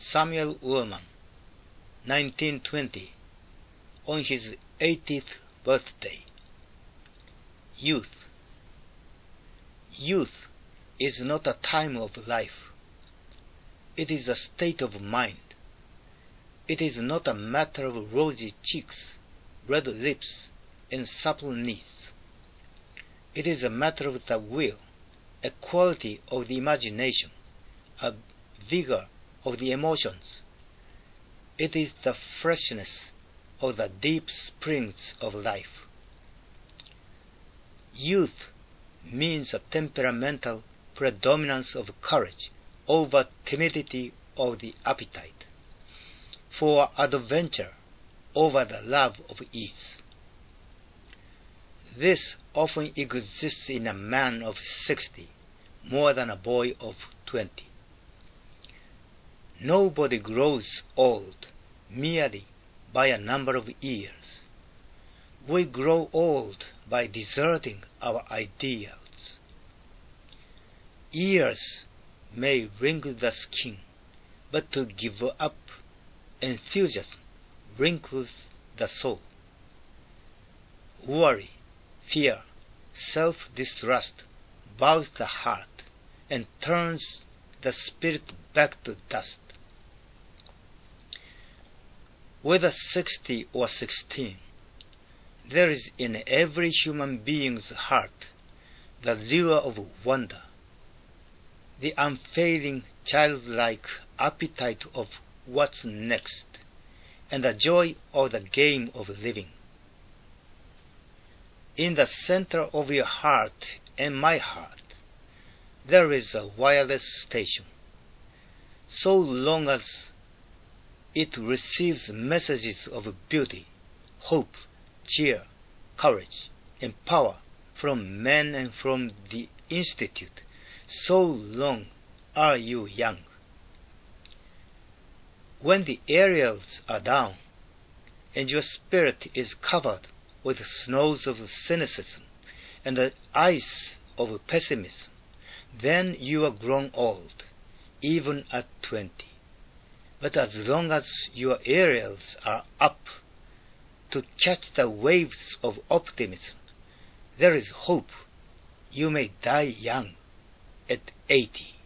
Samuel Ullman, 1920, on his 80th birthday. Youth. Youth is not a time of life. It is a state of mind. It is not a matter of rosy cheeks, red lips, and supple knees. It is a matter of the will, a quality of the imagination, a vigor of the emotions. It is the freshness of the deep springs of life. Youth means a temperamental predominance of courage over timidity of the appetite, for adventure over the love of ease. This often exists in a man of 60 more than a boy of 20. Nobody grows old merely by a number of years. We grow old by deserting our ideals. Years may wrinkle the skin, but to give up enthusiasm wrinkles the soul. Worry, fear, self-distrust bows the heart and turns the spirit back to dust. Whether 60 or 16, there is in every human being's heart the lure of wonder, the unfailing childlike appetite of what's next, and the joy of the game of living. In the center of your heart and my heart, there is a wireless station. So long as it receives messages of beauty, hope, cheer, courage, and power from men and from the Institute, so long are you young. When the aerials are down, and your spirit is covered with snows of cynicism and the ice of pessimism, then you are grown old, even at 20. But as long as your aerials are up to catch the waves of optimism, there is hope. You may die young at 80.